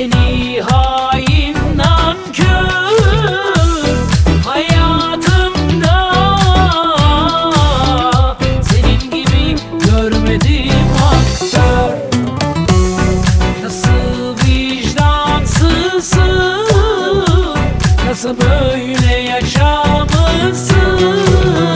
Seni hain nankör hayatımda senin gibi görmedim aktör. Nasıl vicdansızsın, nasıl böyle yaşamışsın?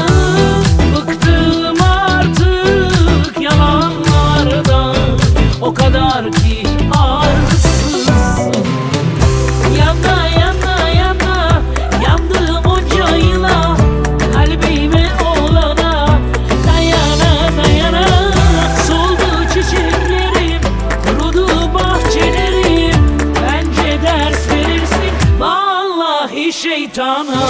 Bıktım artık yalanlardan, o kadar ki arsızsın. Yana yana yana yandım onca yıla, kalbime olana dayana dayana. Soldu çiçeklerim, kurudu bahçelerim. Bence ders verirsin vallahi şeytana.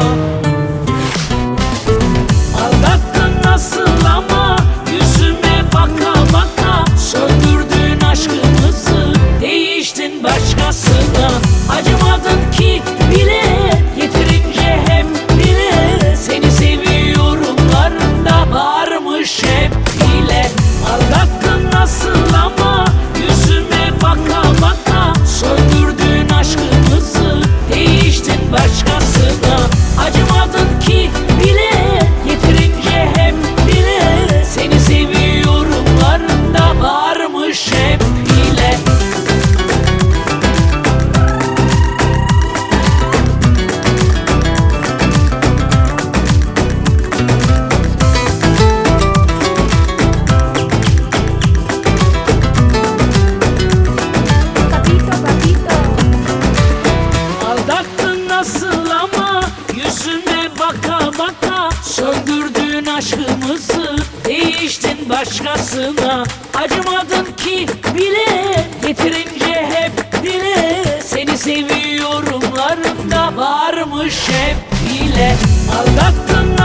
Aldattın nasıl ama yüzüme baka baka, söndürdün aşkımızı, değiştin başkasına. Acımadın ki bile, yeterince hep bile, seni seviyorumlarında varmış hep bile. Aldattın nasıl ama yüzüme baka baka, söndürdün aşkımızı, değiştin başkasına. Acımadın ki bile, yeterince hep bile, seni seviyorumlarında varmış hep bile. Aldattın nasıl ama yüzüme baka baka, söndürdün aşkımızı, değiştin başkasına. Acımadın ki bile, yeterince hep bile, seni seviyorumlarında varmış hep bile. Aldattın